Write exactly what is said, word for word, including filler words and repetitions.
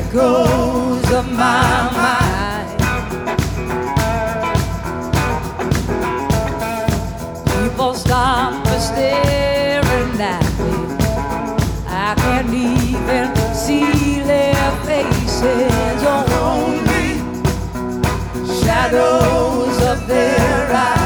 echoes of my mind. People stop staring at me. I can't even see their faces, only shadows of their eyes.